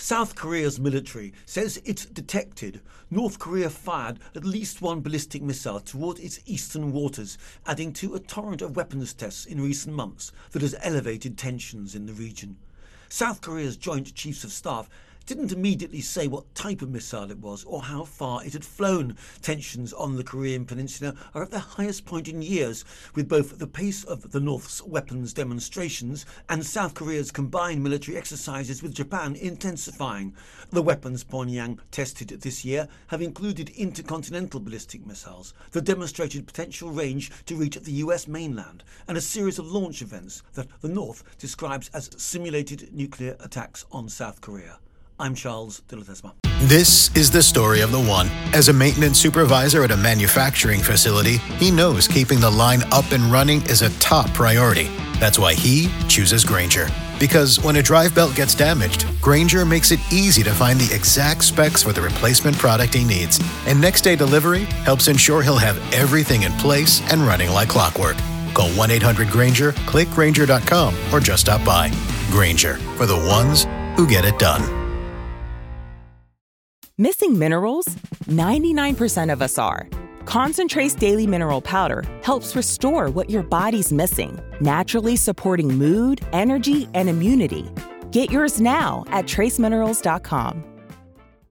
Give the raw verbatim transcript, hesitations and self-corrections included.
South Korea's military says it's detected North Korea fired at least one ballistic missile toward its eastern waters, adding to a torrent of weapons tests in recent months that has elevated tensions in the region. South Korea's Joint Chiefs of Staff didn't immediately say what type of missile it was or how far it had flown. Tensions on the Korean peninsula are at their highest point in years, with both the pace of the North's weapons demonstrations and South Korea's combined military exercises with Japan intensifying. The weapons Pyongyang tested this year have included intercontinental ballistic missiles that demonstrated potential range to reach the U S mainland, and a series of launch events that the North describes as simulated nuclear attacks on South Korea. I'm Charles de Ledesma. This is the story of the one. As a maintenance supervisor at a manufacturing facility, he knows keeping the line up and running is a top priority. That's why he chooses Grainger. Because when a drive belt gets damaged, Grainger makes it easy to find the exact specs for the replacement product he needs. And next day delivery helps ensure he'll have everything in place and running like clockwork. Call one eight hundred Grainger, click Grainger dot com, or just stop by. Grainger, for the ones who get it done. Missing minerals? ninety-nine percent of us are. Concentrate's Daily Mineral Powder helps restore what your body's missing, naturally supporting mood, energy, and immunity. Get yours now at trace minerals dot com.